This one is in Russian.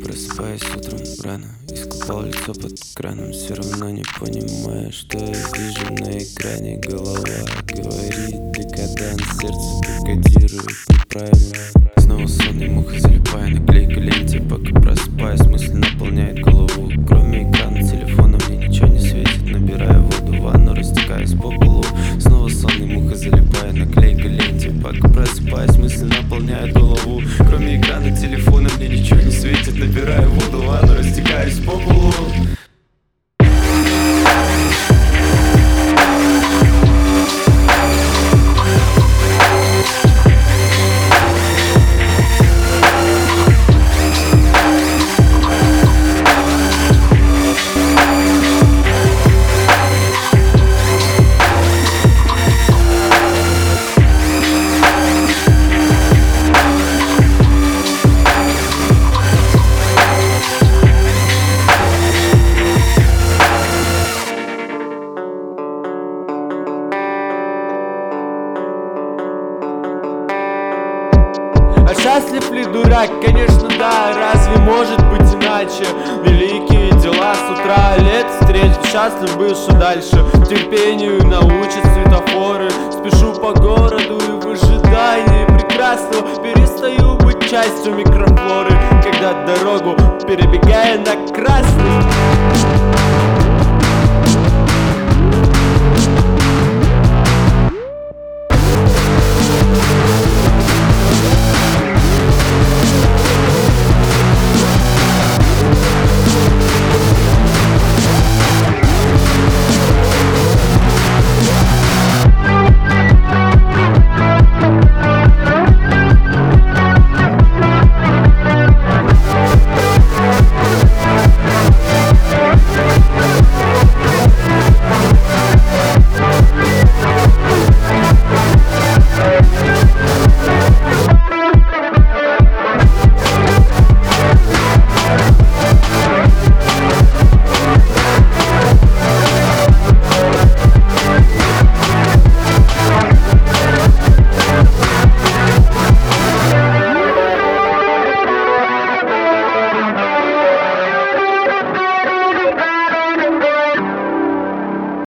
Просыпаюсь утром рано, искупал лицо под краном. Все равно не понимаю, что я вижу на экране. Голова говорит декаданс, сердце декодирует неправильно. Снова сонный, муха залипая на клейкой ленте. Пока просыпаюсь, мысли наполняет голову. Кроме экрана телефона мне ничего не светит. Набираю воду в ванну, растекаюсь по полу. Снова сонный, муха залипая на клейкой ленте. Пока просыпаюсь, мысли наполняют голову. Кроме экрана телефона мне ничего не светит. Набираю воду в ванну, растекаюсь по полу. А счастлив ли дурак? Конечно да, разве может быть иначе? Великие дела с утра, лет встреч, счастлив был, что дальше? Терпению научат светофоры. Спешу по городу и в ожидании прекрасного перестаю быть частью микрофлоры, когда дорогу перебегая на красный.